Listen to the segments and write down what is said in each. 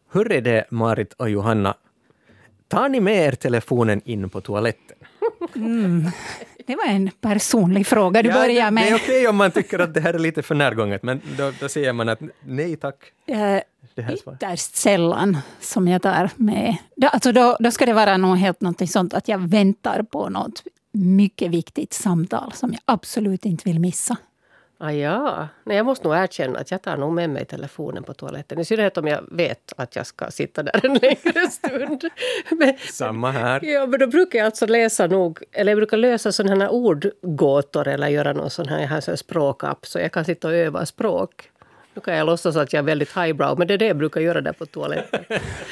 Hur är det, Marit och Johanna? Tar ni med er telefonen in på toaletten? Det var en personlig fråga du börjar med. Det är okej om man tycker att det här är lite för närgånget, men då säger man att nej tack. Ytterst sällan som jag tar med. Då ska det vara något sånt att jag väntar på något mycket viktigt samtal som jag absolut inte vill missa. Ja. Nej, jag måste nog erkänna att jag tar nog med mig telefonen på toaletten. I synnerhet om jag vet att jag ska sitta där en längre stund. Samma här. Ja, men då brukar jag alltså jag brukar lösa sådana här ordgåtor eller göra någon sån här, jag har en språkapp så jag kan sitta och öva språk. Nu kan jag låtsas att jag är väldigt highbrow, men det är det jag brukar göra där på toaletten.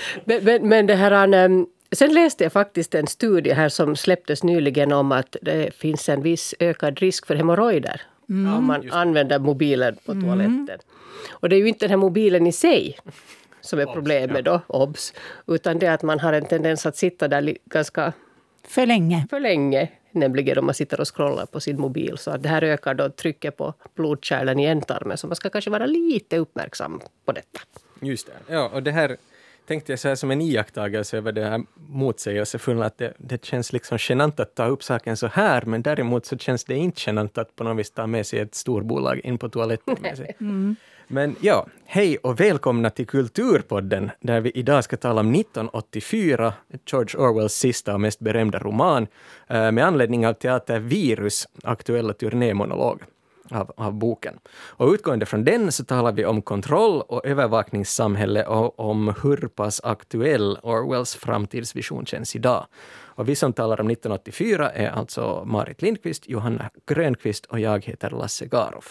men det här... Sen läste jag faktiskt en studie här som släpptes nyligen om att det finns en viss ökad risk för hemorrojder om man använder mobilen på toaletten. Och det är ju inte den här mobilen i sig som är problemet då, utan det är att man har en tendens att sitta där ganska för länge. Nämligen om man sitter och scrollar på sin mobil. Så att det här ökar då trycket på blodkärlen i ändtarmen. Så man ska kanske vara lite uppmärksam på detta. Just det. Ja, och det här tänkte jag så här som en iakttagelse över det här motsägelsefulla att det känns liksom genant att ta upp saken så här, men däremot så känns det inte genant att på något vis ta med sig ett storbolag in på toaletten med sig. Men ja, hej och välkomna till Kulturpodden där vi idag ska tala om 1984, George Orwells sista och mest berömda roman, med anledning av teater Virus aktuella turnémonolog av boken. Och utgående från den så talar vi om kontroll och övervakningssamhälle och om hur pass aktuell Orwells framtidsvision känns idag. Och vi som talar om 1984 är alltså Marit Lindqvist, Johanna Grönqvist och jag heter Lasse Garoff.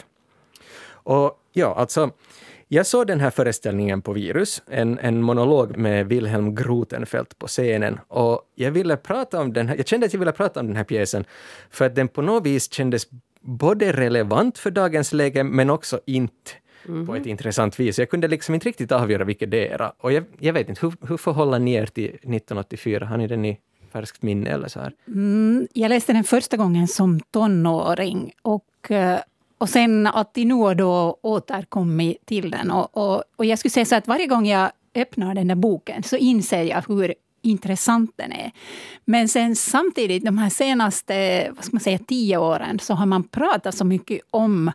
Och ja, alltså jag såg den här föreställningen på Virus, en monolog med Wilhelm Grotenfeldt på scenen, och jag kände att jag ville prata om den här pjäsen för att den på något vis kändes både relevant för dagens läge men också inte på ett intressant vis. Jag kunde liksom inte riktigt avgöra vilket det är. Och jag vet inte, hur förhåller ni er till 1984? Har ni den i färskt minne eller så här? Jag läste den första gången som tonåring och sen att nu och då återkommit till den. Och jag skulle säga så att varje gång jag öppnar den där boken så inser jag hur intressant den är. Men sen samtidigt de här senaste 10 åren så har man pratat så mycket om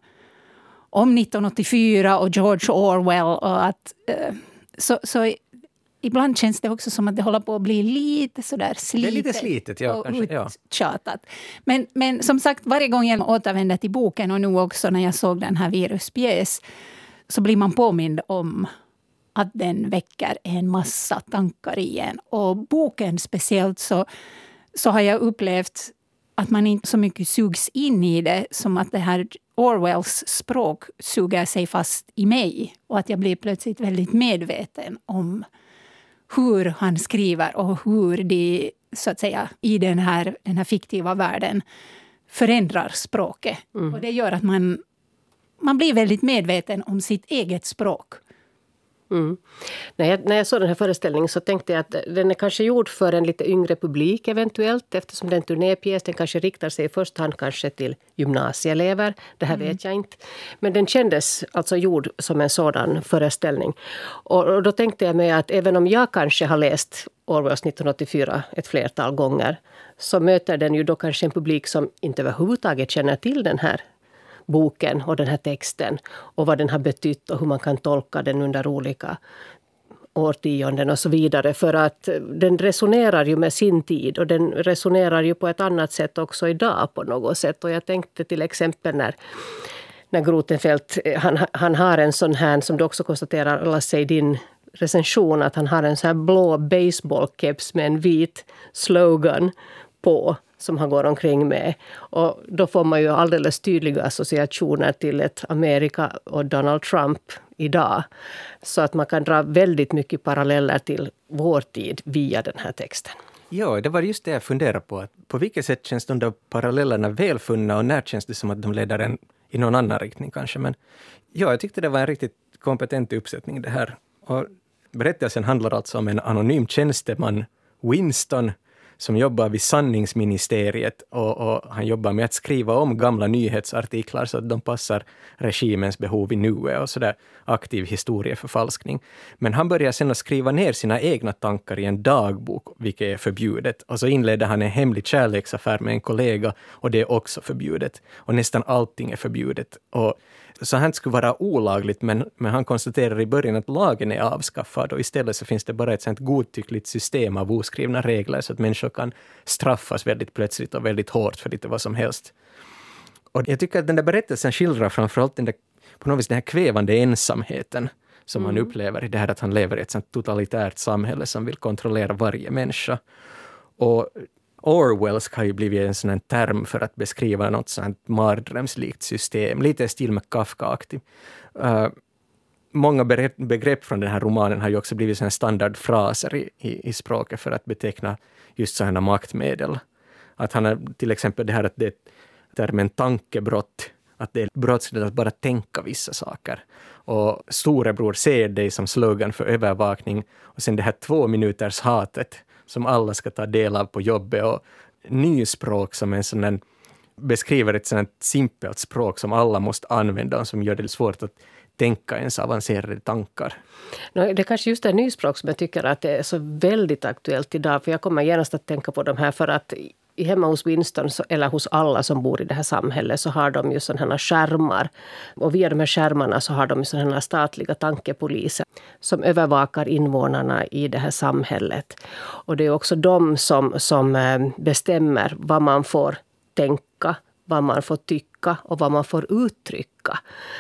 1984 och George Orwell och att så ibland känns det också som att det håller på att bli lite sådär slitet. Det är lite slitet, ja. Och uttjatat. Men som sagt, varje gång jag återvänder till boken och nu också när jag såg den här viruspjäs så blir man påmind om att den väcker en massa tankar igen. Och boken speciellt så har jag upplevt att man inte så mycket sugs in i det som att det här Orwells språk suger sig fast i mig. Och att jag blir plötsligt väldigt medveten om hur han skriver och hur de så att säga i den här fiktiva världen förändrar språket. Och det gör att man blir väldigt medveten om sitt eget språk. När jag såg den här föreställningen så tänkte jag att den är kanske gjord för en lite yngre publik eventuellt, eftersom den turnépjäs, den kanske riktar sig i första hand kanske till gymnasieelever. Det här vet jag inte. Men den kändes alltså gjord som en sådan föreställning. Och då tänkte jag mig att även om jag kanske har läst Orwells 1984 ett flertal gånger så möter den ju då kanske en publik som inte överhuvudtaget känner till den här boken och den här texten och vad den har betytt och hur man kan tolka den under olika årtionden och så vidare. För att den resonerar ju med sin tid och den resonerar ju på ett annat sätt också idag på något sätt. Och jag tänkte till exempel när Grotenfeldt, han har en sån här som du också konstaterar, Lasse, i din recension, att han har en sån här blå baseballkeps med en vit slogan på som han går omkring med. Och då får man ju alldeles tydliga associationer till ett Amerika och Donald Trump idag. Så att man kan dra väldigt mycket paralleller till vår tid via den här texten. Ja, det var just det jag funderade på. Att på vilket sätt känns de där parallellerna välfunna och när känns det som att de leder en i någon annan riktning kanske. Men ja, jag tyckte det var en riktigt kompetent uppsättning det här. Och berättelsen handlar alltså om en anonym tjänsteman, Winston, som jobbar vid sanningsministeriet och han jobbar med att skriva om gamla nyhetsartiklar så att de passar regimens behov i nuet och sådär aktiv historieförfalskning. Men han börjar sen att skriva ner sina egna tankar i en dagbok, vilket är förbjudet. Och så inleder han en hemlig kärleksaffär med en kollega och det är också förbjudet. Och nästan allting är förbjudet. Och så han skulle vara olagligt, men han konstaterar i början att lagen är avskaffad och istället så finns det bara ett sånt godtyckligt system av oskrivna regler så att människor kan straffas väldigt plötsligt och väldigt hårt för lite vad som helst. Och jag tycker att den där berättelsen skildrar framförallt på något vis den här kvävande ensamheten som man upplever i det här att han lever i ett sånt totalitärt samhälle som vill kontrollera varje människa. Och Orwellsk har ju blivit en sån här term för att beskriva något sånt mardrömslikt system, lite i stil med Kafka-aktig. Många begrepp från den här romanen har ju också blivit såna standardfraser i språket för att beteckna just sådana maktmedel. Att han är till exempel det här att det är termen tankebrott, att det är brottsligt att bara tänka vissa saker. Och storebror ser dig som slogan för övervakning och sen det här 2 minuters hatet som alla ska ta del av på jobbet och nyspråk som en sån beskriver ett sånt simpelt språk som alla måste använda och som gör det svårt att tänka ens avancerade tankar. Det är kanske just det nyspråk som jag tycker att det är så väldigt aktuellt idag, för jag kommer genast att tänka på de här för att hemma hos Winston eller hos alla som bor i det här samhället så har de ju sådana här skärmar. Och via de här skärmarna så har de ju sådana här statliga tankepoliser som övervakar invånarna i det här samhället. Och det är också de som bestämmer vad man får tänka, vad man får tycka och vad man får uttrycka.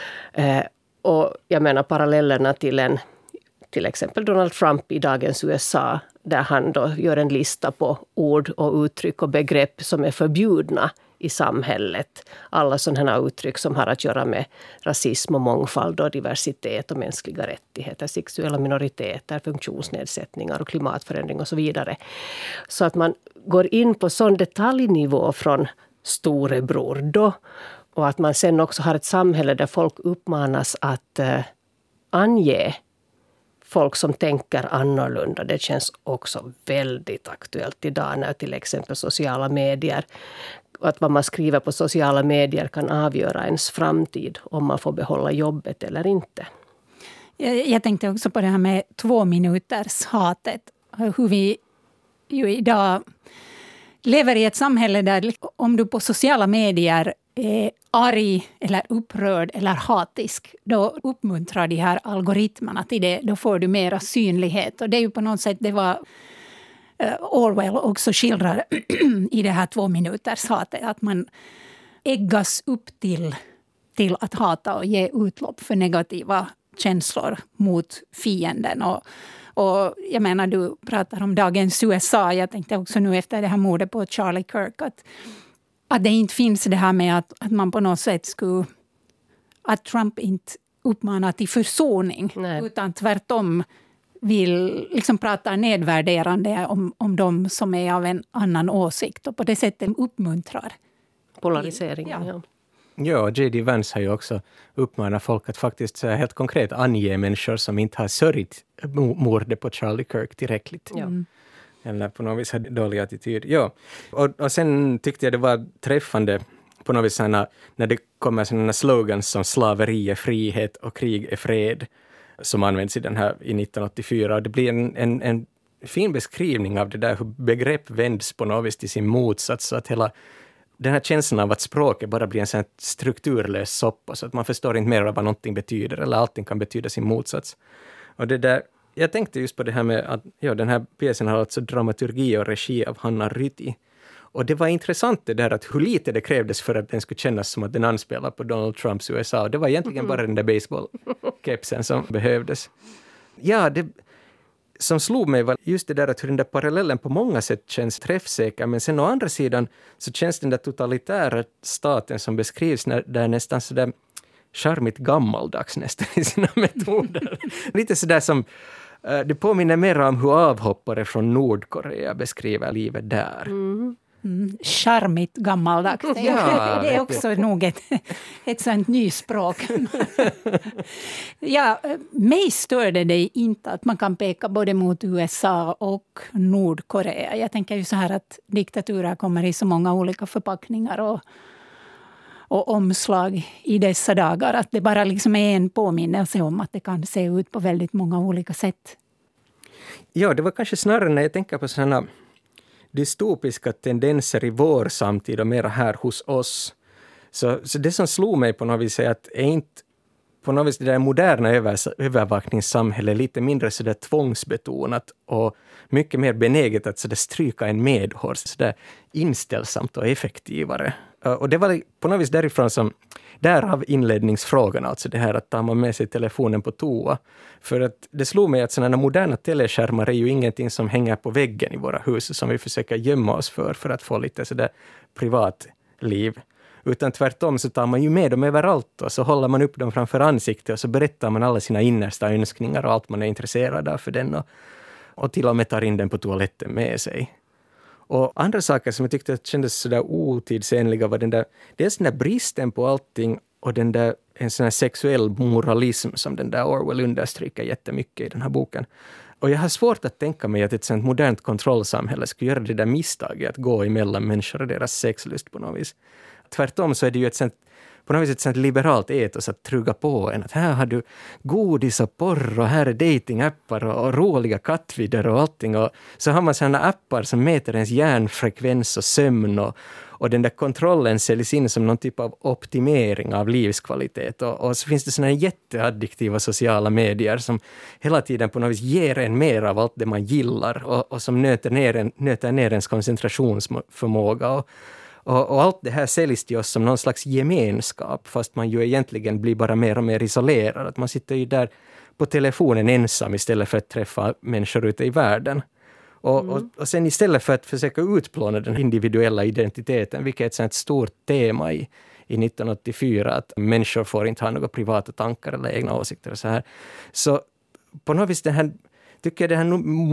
Och jag menar parallellerna till exempel Donald Trump i dagens USA, där han då gör en lista på ord och uttryck och begrepp som är förbjudna i samhället. Alla sådana uttryck som har att göra med rasism och mångfald och diversitet och mänskliga rättigheter, sexuella minoriteter, funktionsnedsättningar och klimatförändring och så vidare. Så att man går in på sån detaljnivå från storebror då, och att man sen också har ett samhälle där folk uppmanas att ange folk som tänker annorlunda. Det känns också väldigt aktuellt idag när till exempel sociala medier, att vad man skriver på sociala medier kan avgöra ens framtid, om man får behålla jobbet eller inte. Jag tänkte också på det här med 2 minuters hatet. Hur vi ju idag lever i ett samhälle där om du på sociala medier är arg eller upprörd eller hatisk, då uppmuntrar de här algoritmerna till det. Då får du mera synlighet. Och det är ju på något sätt det var Orwell också skildrar i det här 2 minuters hatet. Att man äggas upp till att hata och ge utlopp för negativa känslor mot fienden. Och jag menar, du pratar om dagens USA. Jag tänkte också nu efter det här mordet på Charlie Kirk att det inte finns det här med att man på något sätt skulle, att Trump inte uppmanar till försoning. Nej. Utan tvärtom vill liksom prata nedvärderande om de som är av en annan åsikt och på det sättet uppmuntrar polariseringen. Ja, J.D. Vance har ju också uppmanat folk att faktiskt helt konkret ange människor som inte har sörjt mordet på Charlie Kirk tillräckligt. Ja. Eller på något vis hade dålig attityd. Ja. Och sen tyckte jag det var träffande på något vis när det kommer sådana slogans som slaveri är frihet och krig är fred som används i den här i 1984. Och det blir en fin beskrivning av det där hur begrepp vänds på något vis till sin motsats, så att hela den här känslan av att språket bara blir en sån strukturlös soppa så att man förstår inte mer av vad någonting betyder eller allting kan betyda sin motsats. Och det där, jag tänkte just på det här med att den här pjäsen har alltså dramaturgi och regi av Hanna Ryti. Och det var intressant det där att hur lite det krävdes för att den skulle kännas som att den anspelar på Donald Trumps USA. Och det var egentligen bara den där baseballkepsen som behövdes. Ja, det som slog mig var just det där att hur den där parallellen på många sätt känns träffsäker. Men sen å andra sidan så känns den där totalitära staten som beskrivs där nästan sådär charmigt gammaldags nästan i sina metoder. Lite sådär som det påminner mer om hur avhoppare från Nordkorea beskriver livet där. Mm. Charmigt gammaldags. Ja, det är också nog ett sånt nyspråk. Ja, mig störde det inte att man kan peka både mot USA och Nordkorea. Jag tänker ju så här att diktaturer kommer i så många olika förpackningar och omslag i dessa dagar. Att det bara liksom är en påminnelse om att det kan se ut på väldigt många olika sätt. Ja, det var kanske snarare när jag tänker på sådana dystopiska tendenser i vår samtid och mera här hos oss. Så det som slog mig på något vis är att är inte på något vis det där moderna övervakningssamhället lite mindre så där tvångsbetonat och mycket mer benäget att så där stryka en medhårs, så där inställsamt och effektivare. Och det var på något vis därifrån som därav inledningsfrågan, alltså det här att ta man med sig telefonen på toa. För att det slog mig att sådana moderna teleskärmar är ju ingenting som hänger på väggen i våra hus som vi försöker gömma oss för att få lite sådär privatliv. Utan tvärtom så tar man ju med dem överallt och så håller man upp dem framför ansiktet och så berättar man alla sina innersta önskningar och allt man är intresserad av för den och till och med tar in den på toaletten med sig. Och andra saker som jag tyckte kändes sådär otidsenliga var dels den där bristen på allting och en sån här sexuell moralism som den där Orwell understryker jättemycket i den här boken. Och jag har svårt att tänka mig att ett sånt modernt kontrollsamhälle skulle göra det där misstaget att gå emellan människor och deras sexlust på något vis. Tvärtom så är det ju på något vis ett sånt liberalt etos att truga på en. Att här har du godis och porr och här är datingappar och roliga kattvidder och allting. Och så har man sådana appar som mäter ens hjärnfrekvens och sömn och den där kontrollen säljs in som någon typ av optimering av livskvalitet. Och så finns det sådana jätteaddiktiva sociala medier som hela tiden på något vis ger en mer av allt det man gillar och som nöter ner ens koncentrationsförmåga. Och allt det här säljs till oss som någon slags gemenskap, fast man ju egentligen blir bara mer och mer isolerad. Att man sitter ju där på telefonen ensam istället för att träffa människor ute i världen. Och sen istället för att försöka utplåna den individuella identiteten, vilket är ett sånt stort tema i 1984, att människor får inte ha några privata tankar eller egna åsikter och så här. Så på något vis tycker jag det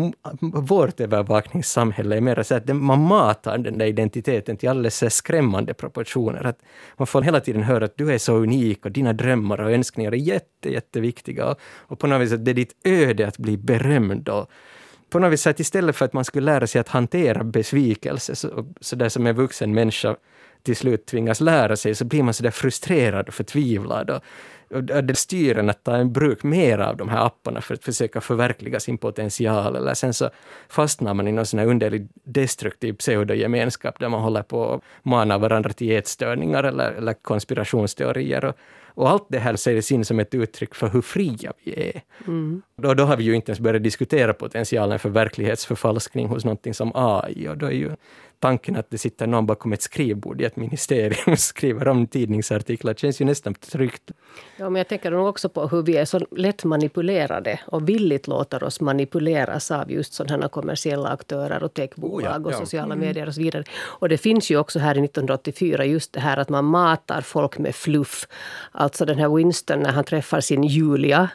här vårt övervakningssamhälle är mer så att man matar den där identiteten till alldeles skrämmande proportioner. Att man får hela tiden höra att du är så unik och dina drömmar och önskningar är jätteviktiga. Och på något vis att det är ditt öde att bli berömd. Och på något vis att istället för att man skulle lära sig att hantera besvikelse så där som en vuxen människa till slut tvingas lära sig, så blir man så där frustrerad och förtvivlad och det styr en att ta en bruk mer av de här apparna för att försöka förverkliga sin potential, eller sen så fastnar man i någon sån här underlig destruktiv pseudogemenskap där man håller på att mana varandra till ätstörningar eller konspirationsteorier och allt det här sägs in som ett uttryck för hur fria vi är. Då har vi ju inte ens börjat diskutera potentialen för verklighetsförfalskning hos någonting som AI, och då är ju tanken att det sitter någon bakom ett skrivbord i ett ministerium och skriver om tidningsartiklar känns ju nästan tryggt. Ja, men jag tänker nog också på hur vi är så lätt manipulerade och villigt låter oss manipuleras av just sådana kommersiella aktörer och techbolag och sociala medier och så vidare. Och det finns ju också här i 1984 just det här att man matar folk med fluff. Alltså den här Winston, när han träffar sin Julia,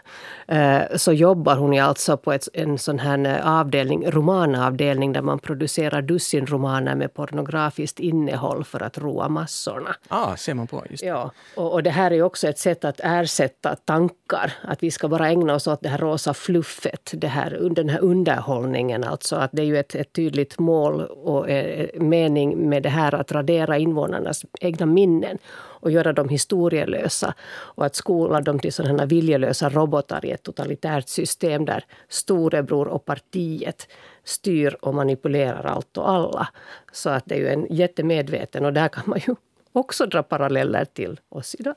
så jobbar hon ju alltså på en sån här avdelning, romanavdelning, där man producerar dussin romaner med pornografiskt innehåll för att roa massorna. Ser man på, just det. Ja, och det här är också ett sätt att ersätta tankar. Att vi ska bara ägna oss åt det här rosa fluffet, den här underhållningen. Alltså att det är ju ett tydligt mål och mening med det här att radera invånarnas egna minnen och göra dem historielösa och att skola dem till sådana här viljelösa robotar i ett totalitärt system där storebror och partiet styr och manipulerar allt och alla. Så att det är ju en jättemedveten, och där kan man ju också dra paralleller till oss idag.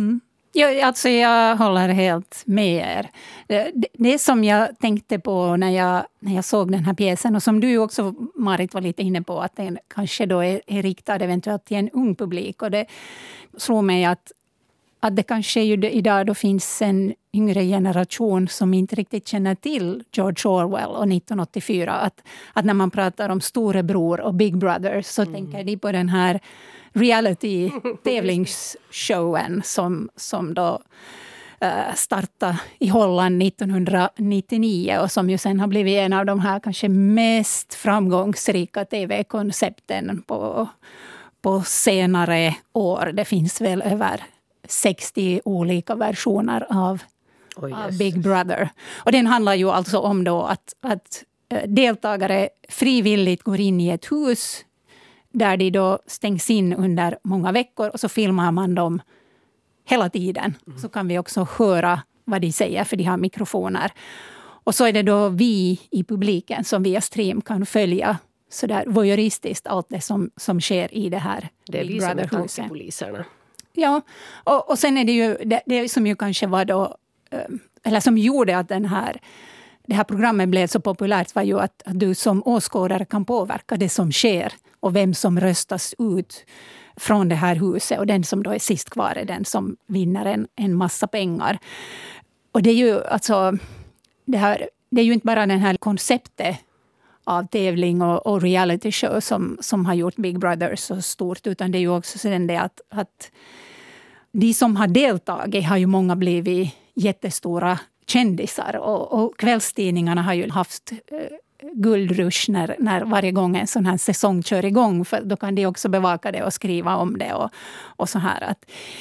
Alltså jag håller helt med er. Det som jag tänkte på när jag såg den här pjäsen, och som du också, Marit, var lite inne på, att den kanske då är riktad eventuellt till en ung publik. Och det slår mig att det kanske ju idag då finns en yngre generation som inte riktigt känner till George Orwell och 1984. Att när man pratar om storebror och Big Brother så tänker de på den här reality-tävlingsshowen som då startade i Holland 1999 och som ju sen har blivit en av de här kanske mest framgångsrika tv-koncepten på senare år. Det finns väl över 60 olika versioner av Big Brother. Och den handlar ju alltså om då att deltagare frivilligt går in i ett hus där de då stängs in under många veckor och så filmar man dem hela tiden. Så kan vi också höra vad de säger för de har mikrofoner. Och så är det då vi i publiken som via stream kan följa så där voyeuristiskt allt det som sker i det här Big Brother-huset. Det är vi som är tankepoliserna. Ja, och sen är det ju det som ju kanske var då, eller som gjorde att det här programmet blev så populärt var ju att du som åskådare kan påverka det som sker och vem som röstas ut från det här huset. Och den som då är sist kvar är den som vinner en massa pengar. Och det är ju alltså, det är ju inte bara den här konceptet av tävling och reality show som har gjort Big Brother så stort, utan det är ju också sen det att de som har deltagit har ju många blivit jättestora kändisar och kvällstidningarna har ju haft guldrush när varje gång en sån här säsong kör igång, för då kan de också bevaka det och skriva om det och så här.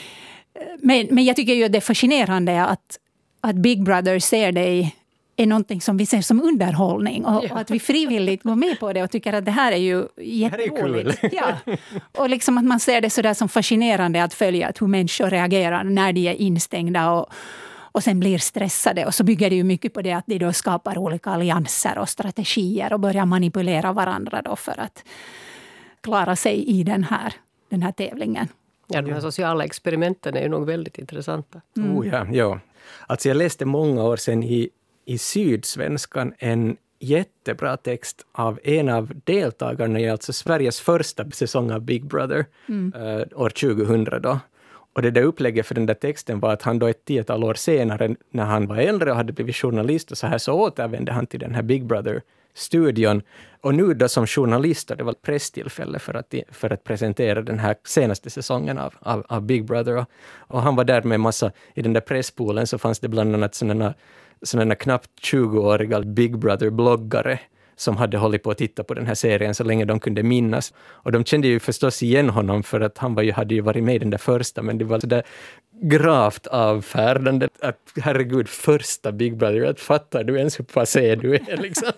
Men jag tycker ju att det är fascinerande att Big Brother ser det är någonting som vi ser som underhållning och att vi frivilligt går med på det och tycker att det här är ju jätteroligt. Ja. Och liksom att man ser det så där som fascinerande att följa hur människor reagerar när de är instängda och sen blir stressade. Och så bygger det ju mycket på det att de då skapar olika allianser och strategier och börjar manipulera varandra då för att klara sig i den här tävlingen. Ja, de här sociala experimenten är ju nog väldigt intressanta. Ja. Alltså jag läste många år sedan i Sydsvenskan en jättebra text av en av deltagarna i alltså Sveriges första säsong av Big Brother år 2000 då. Och det där upplägget för den där texten var att han då 10 år senare när han var äldre och hade blivit journalist och så återvände han till den här Big Brother-studion. Och nu då som journalist, det var ett presstillfälle för att presentera den här senaste säsongen av Big Brother. Och han var där med massa, i den där presspoolen så fanns det bland annat sådana knappt 20-åriga Big Brother-bloggare som hade hållit på att titta på den här serien så länge de kunde minnas. Och de kände ju förstås igen honom för att han hade ju varit med i den där första, men det var så där gravt avfärdande att herregud, första Big Brother, att fattar du ens hur passé du är liksom.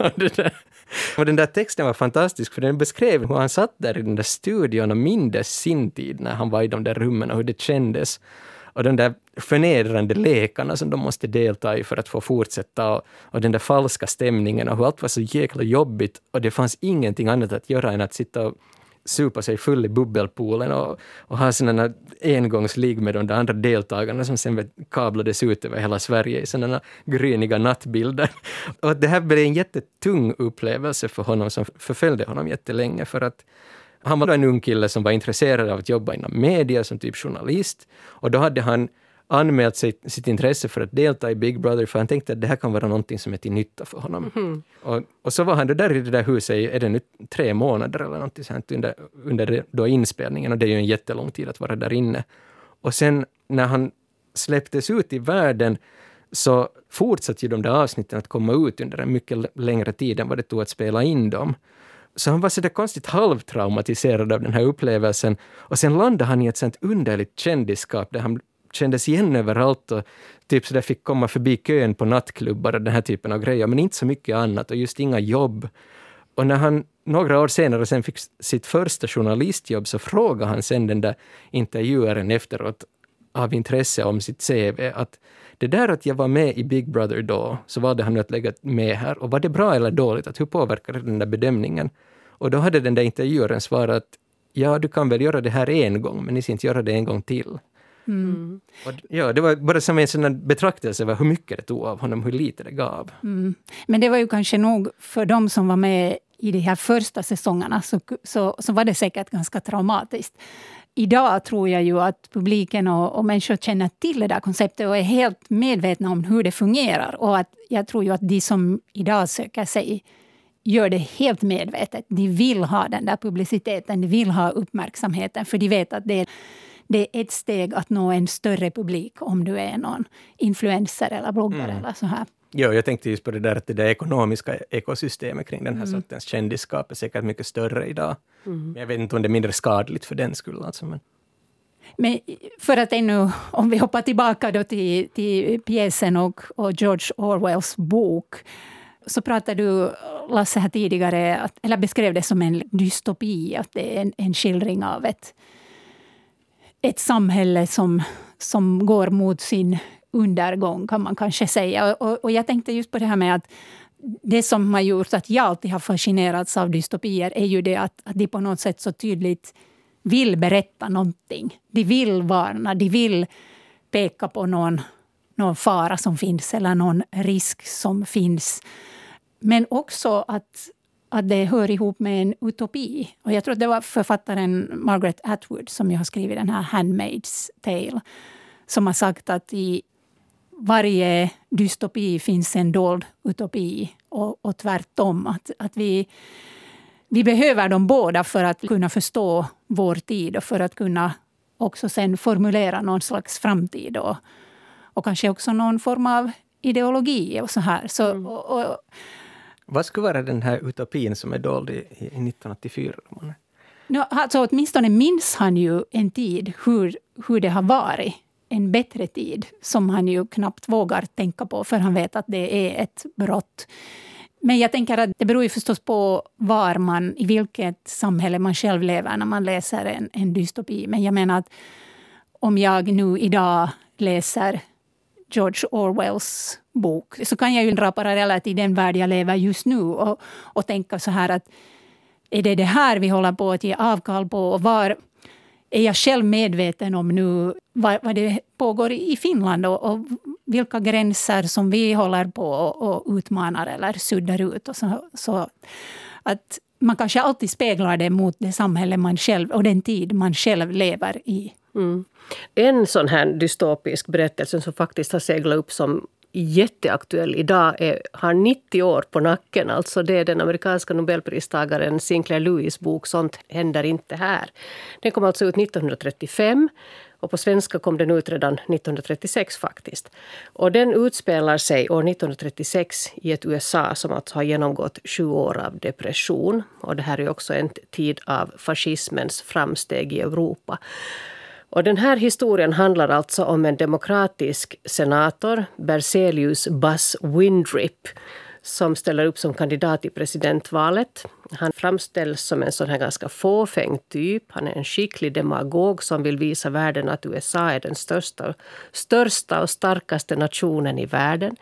Och den där texten var fantastisk för den beskrev hur han satt där i den där studion och mindes sin tid när han var i de där rummen och hur det kändes. Och den där förnedrande lekarna som de måste delta i för att få fortsätta och den där falska stämningen och hur allt var så jäkla jobbigt och det fanns ingenting annat att göra än att sitta och supa sig full i bubbelpoolen och ha sådana engångsligg med de där andra deltagarna som sen kablades ut över hela Sverige i sådana gryniga nattbilder. Och det här blev en jättetung upplevelse för honom som förföljde honom jättelänge för att han var en ung kille som var intresserad av att jobba inom media som typ journalist. Och då hade han anmält sitt intresse för att delta i Big Brother för han tänkte att det här kan vara någonting som är till nytta för honom. Mm. Och så var han där i det där huset är det nu 3 månader eller någonting sånt under då inspelningen och det är ju en jättelång tid att vara där inne. Och sen när han släpptes ut i världen så fortsatte ju de där avsnitten att komma ut under en mycket längre tid än vad det tog att spela in dem. Så han var så där konstigt halvtraumatiserad av den här upplevelsen. Och sen landade han i ett sånt underligt kändisskap där han kändes igen överallt och typ så där fick komma förbi kön på nattklubbar och den här typen av grejer. Men inte så mycket annat och just inga jobb. Och när han några år senare sen fick sitt första journalistjobb så frågade han sen den där intervjuaren efteråt av intresse om sitt CV att det där att jag var med i Big Brother då så valde han att lägga med här. Och var det bra eller dåligt? Att hur påverkade den där bedömningen? Och då hade den där intervjuaren svarat att ja, du kan väl göra det här en gång men ni ska inte göra det en gång till. Mm. Och ja, det var bara som en sån betraktelse över hur mycket det tog av honom, hur lite det gav. Mm. Men det var ju kanske nog för de som var med i de här första säsongerna så var det säkert ganska traumatiskt. Idag tror jag ju att publiken och människor känner till det där konceptet och är helt medvetna om hur det fungerar. Och att jag tror ju att de som idag söker sig gör det helt medvetet. De vill ha den där publiciteten, de vill ha uppmärksamheten för de vet att det det är ett steg att nå en större publik om du är någon influencer eller bloggare eller så här. Ja, jag tänkte just på det där att det där ekonomiska ekosystemet kring den här sortens kändisskap är säkert mycket större idag. Men jag vet inte om det är mindre skadligt för den skull. Alltså, Men för att ännu, om vi hoppar tillbaka då till pjäsen och George Orwells bok, så pratade du, Lasse, här tidigare, eller beskrev det som en dystopi, att det är en skildring av ett samhälle som går mot sin undergång, kan man kanske säga. Och jag tänkte just på det här med att det som har gjort att jag alltid har fascinerats av dystopier är ju det att de på något sätt så tydligt vill berätta någonting. De vill varna, de vill peka på någon fara som finns eller någon risk som finns. Men också att det hör ihop med en utopi. Och jag tror att det var författaren Margaret Atwood som jag har skrivit den här Handmaid's Tale, som har sagt att i varje dystopi finns en dold utopi och tvärtom. Att vi behöver dem båda för att kunna förstå vår tid och för att kunna också sen formulera någon slags framtid och kanske också någon form av ideologi och så här. Vad skulle vara den här utopin som är dold i 1984? Alltså åtminstone minns han ju en tid hur det har varit. En bättre tid som han ju knappt vågar tänka på, för han vet att det är ett brott. Men jag tänker att det beror ju förstås på i vilket samhälle man själv lever när man läser en dystopi. Men jag menar att om jag nu idag läser George Orwells bok, så kan jag ju dra paralleller till den värld jag lever just nu och tänka så här att är det här vi håller på att ge avkall på, och var är jag själv medveten om nu vad det pågår i Finland och vilka gränser som vi håller på och utmanar eller suddar ut. Och så att man kanske alltid speglar det mot det samhälle man själv och den tid man själv lever i. Mm. En sån här dystopisk berättelse som faktiskt har seglat upp som jätteaktuell idag har 90 år på nacken. Alltså det är den amerikanska nobelpristagaren Sinclair Lewis bok Sånt händer inte här. Den kom alltså ut 1935 och på svenska kom den ut redan 1936 faktiskt. Och den utspelar sig år 1936 i ett USA som alltså har genomgått 7 år av depression. Och det här är också en tid av fascismens framsteg i Europa. Och den här historien handlar alltså om en demokratisk senator, Berzelius Buzz Windrip, som ställer upp som kandidat i presidentvalet. Han framställs som en sån här ganska fåfäng typ. Han är en skicklig demagog som vill visa världen att USA är den största och starkaste nationen i världen.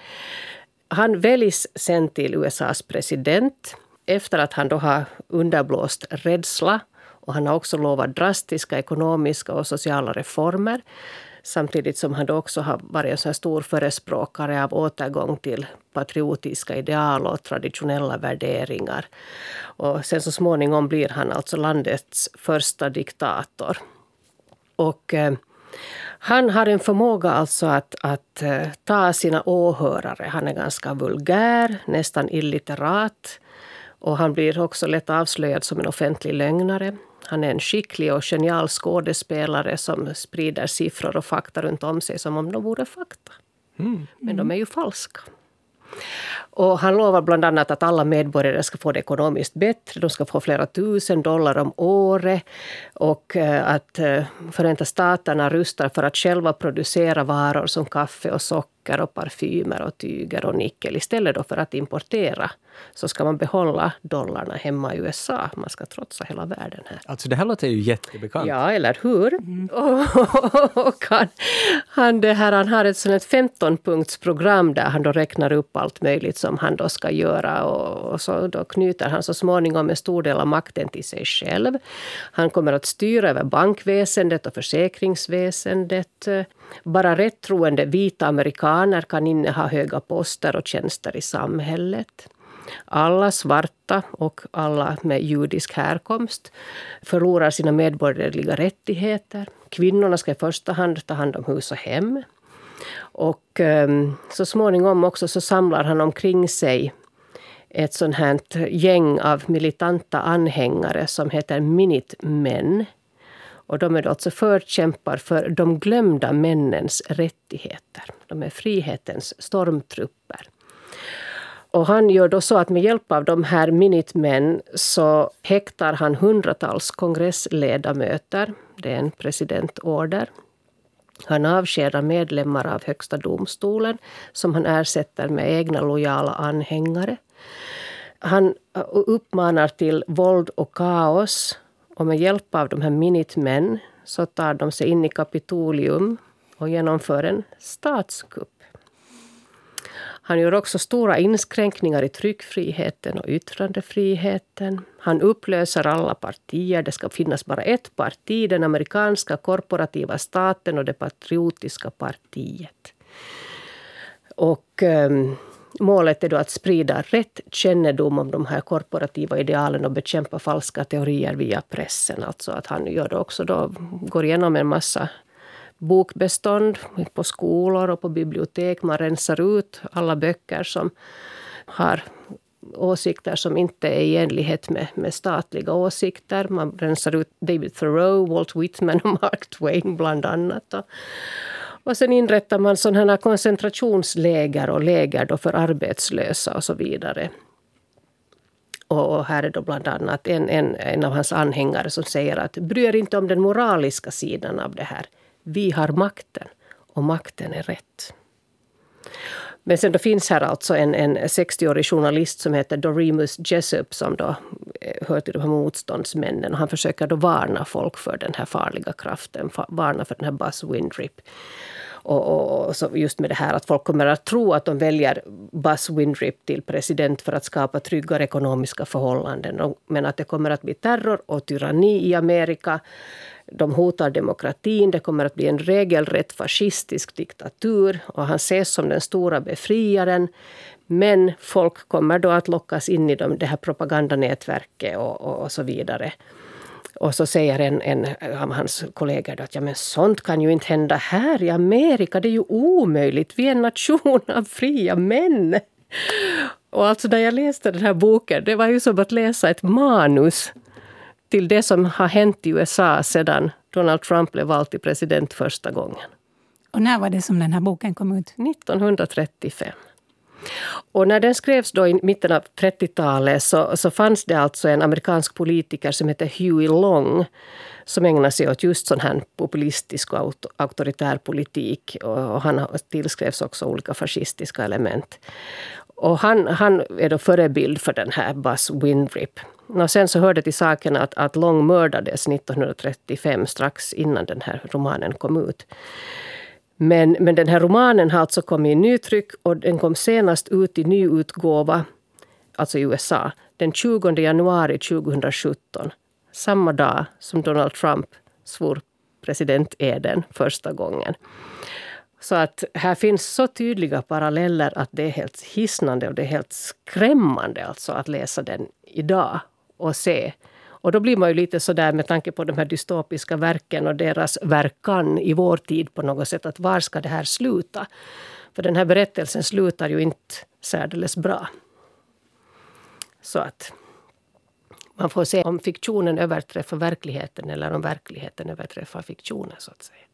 Han väljs sen till USAs president efter att han då har underblåst rädsla. Och han har också lovat drastiska ekonomiska och sociala reformer. Samtidigt som han då också har varit en så här stor förespråkare av återgång till patriotiska ideal och traditionella värderingar. Och sen så småningom blir han alltså landets första diktator. Och han har en förmåga alltså att ta sina åhörare. Han är ganska vulgär, nästan illiterat. Och han blir också lätt avslöjad som en offentlig lögnare. Han är en skicklig och genial skådespelare som sprider siffror och fakta runt om sig som om de vore fakta. Men de är ju falska. Och han lovar bland annat att alla medborgare ska få det ekonomiskt bättre. De ska få flera $1000 om året. Och att Förenta Staterna rustar för att själva producera varor som kaffe och socker och parfymer och tyger och nickel. Istället då för att importera så ska man behålla dollarna hemma i USA. Man ska trotsa hela världen här. Alltså det här låter ju jättebekant. Ja, eller hur? Och han har ett sånt 15-punktsprogram där han då räknar upp allt möjligt som han då ska göra. Och så då knyter han så småningom en stor del av makten till sig själv. Han kommer att styra över bankväsendet och försäkringsväsendet. Bara rätt troende vita amerikaner kan inneha höga poster och tjänster i samhället. Alla svarta och alla med judisk härkomst förlorar sina medborgerliga rättigheter. Kvinnorna ska i första hand ta hand om hus och hem. Och så småningom också så samlar han omkring sig ett sånt här gäng av militanta anhängare som heter Minutemen. Och de är då alltså förkämpar för de glömda männens rättigheter. De är frihetens stormtrupper. Och han gör då så att med hjälp av de här Minutemen så häktar han hundratals kongressledamöter. Det är en presidentorder. Han avskedar medlemmar av högsta domstolen som han ersätter med egna lojala anhängare. Han uppmanar till våld och kaos. Och med hjälp av de här Minutemen så tar de sig in i Kapitolium och genomför en statskupp. Han gör också stora inskränkningar i tryckfriheten och yttrandefriheten. Han upplöser alla partier. Det ska finnas bara ett parti, den amerikanska korporativa staten och det patriotiska partiet. Och målet är då att sprida rätt kännedom om de här korporativa idealen och bekämpa falska teorier via pressen. Alltså att han gör det också då, går igenom en massa bokbestånd på skolor och på bibliotek. Man rensar ut alla böcker som har åsikter som inte är i enlighet med statliga åsikter. Man rensar ut David Thoreau, Walt Whitman och Mark Twain bland annat. Och sen inrättar man sådana här koncentrationsläger och läger då för arbetslösa och så vidare. Och här är då bland annat en av hans anhängare som säger att bry er inte om den moraliska sidan av det här. Vi har makten och makten är rätt. Men sen då finns här alltså en 60-årig journalist som heter Doremus Jessup som då hör till de här motståndsmännen. Och han försöker då varna folk för den här farliga kraften, varna för den här Buzz Windrip. Och så just med det här att folk kommer att tro att de väljer Buzz Windrip till president för att skapa tryggare ekonomiska förhållanden. Men att det kommer att bli terror och tyranni i Amerika. De hotar demokratin, det kommer att bli en regelrätt fascistisk diktatur och han ses som den stora befriaren. Men folk kommer då att lockas in i det här propagandanätverket och så vidare. Och så säger en av hans kollegor att ja, men sånt kan ju inte hända här i Amerika, det är ju omöjligt, vi är en nation av fria män. Och alltså när jag läste den här boken, det var ju som att läsa ett manus till det som har hänt i USA sedan Donald Trump blev vald till president första gången. Och när var det som den här boken kom ut? 1935. Och när den skrevs då i mitten av 30-talet så fanns det alltså en amerikansk politiker som heter Huey Long som ägnar sig åt just sån här populistisk och auktoritär politik. Och han tillskrevs också olika fascistiska element. Och han är då förebild för den här Buzz Windrip. Och sen så hörde till saken att Long mördades 1935 strax innan den här romanen kom ut. Men den här romanen har alltså kommit i nytryck och den kom senast ut i nyutgåva, alltså i USA, den 20 januari 2017. Samma dag som Donald Trump svor presidenteden första gången. Så att här finns så tydliga paralleller att det är helt hisnande och det är helt skrämmande alltså att läsa den idag och se. Och då blir man ju lite så där med tanke på de här dystopiska verken och deras verkan i vår tid på något sätt. Att var ska det här sluta? För den här berättelsen slutar ju inte särdeles bra. Så att man får se om fiktionen överträffar verkligheten eller om verkligheten överträffar fiktionen så att säga.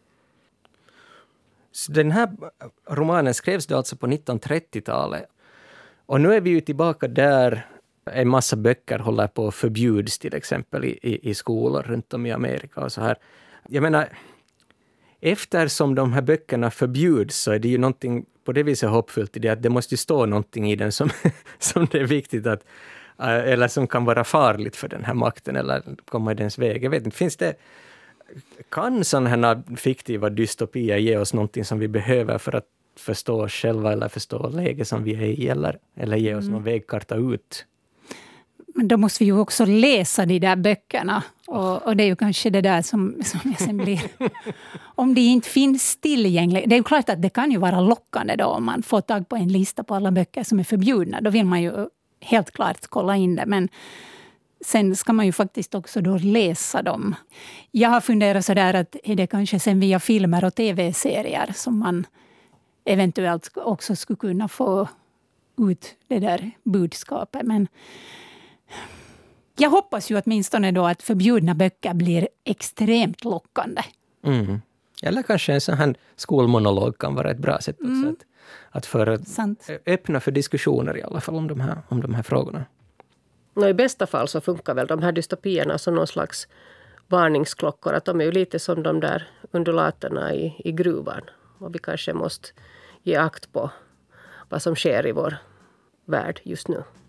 Så den här romanen skrevs då alltså på 1930-talet. Och nu är vi ju tillbaka där en massa böcker håller på att förbjuds till exempel i skolor runt om i Amerika och så här. Jag menar, eftersom de här böckerna förbjuds så är det ju någonting på det viset hoppfullt i det att det måste ju stå någonting i den som det är viktigt att, eller som kan vara farligt för den här makten eller komma i dens väg. Jag vet inte, kan sådana här fiktiva dystopier ge oss någonting som vi behöver för att förstå oss själva eller förstå läget som vi är i eller ge oss någon vägkarta ut? Men då måste vi ju också läsa de där böckerna. Och det är ju kanske det där som jag sen blir. Om det inte finns tillgängligt. Det är ju klart att det kan ju vara lockande då om man får tag på en lista på alla böcker som är förbjudna. Då vill man ju helt klart kolla in det. Men sen ska man ju faktiskt också då läsa dem. Jag har funderat så där att är det kanske sen via filmer och tv-serier som man eventuellt också skulle kunna få ut det där budskapet. Men Jag hoppas ju åtminstone då att förbjudna böcker blir extremt lockande. Mm. Eller kanske en sån här skolmonolog kan vara ett bra sätt också att öppna för diskussioner i alla fall om de här frågorna. I bästa fall så funkar väl de här dystopierna som någon slags varningsklockor. Att de är ju lite som de där undulaterna i gruvan. Och vi kanske måste ge akt på vad som sker i vår värld just nu.